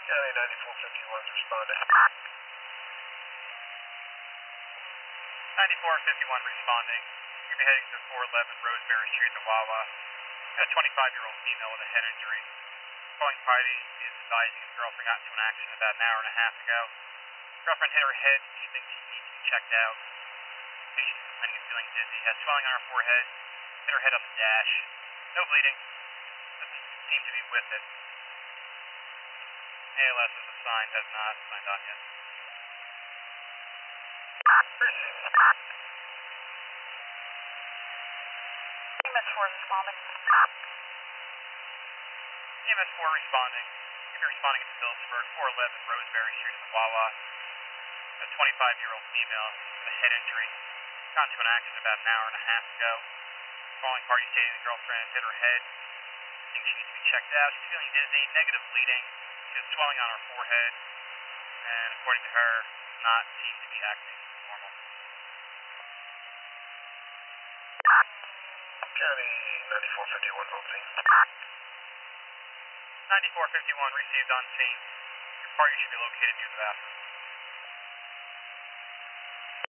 County 9451's responding. 9451 responding. You're going to be heading to 411 Roseberry Street at the Wawa. Got a 25-year-old female with a head injury. Calling party is advising his girlfriend got into an accident about an hour and a half ago. Girlfriend hit her head. She thinks she needs to be checked out. Patient's complaining of feeling dizzy. Has swelling on her forehead. Hit her head on the dash. No bleeding. Doesn't seem to be with it. ALS is assigned, has not signed on yet. Received. EMS 4 is responding. EMS 4 responding. You're going to be responding at Phillipsburg, 411 Roseberry Street at the Wawa. A 25-year-old female with a head injury. Got into an accident about an hour and a half ago. Calling party stating the girlfriend hit her head. Thinks she needs to be checked out. She's feeling dizzy, negative bleeding. She has swelling on her forehead. And according to her, does not seem to be acting normal. County 9451's on scene. 9451 received on scene. Your party should be located near the bathroom.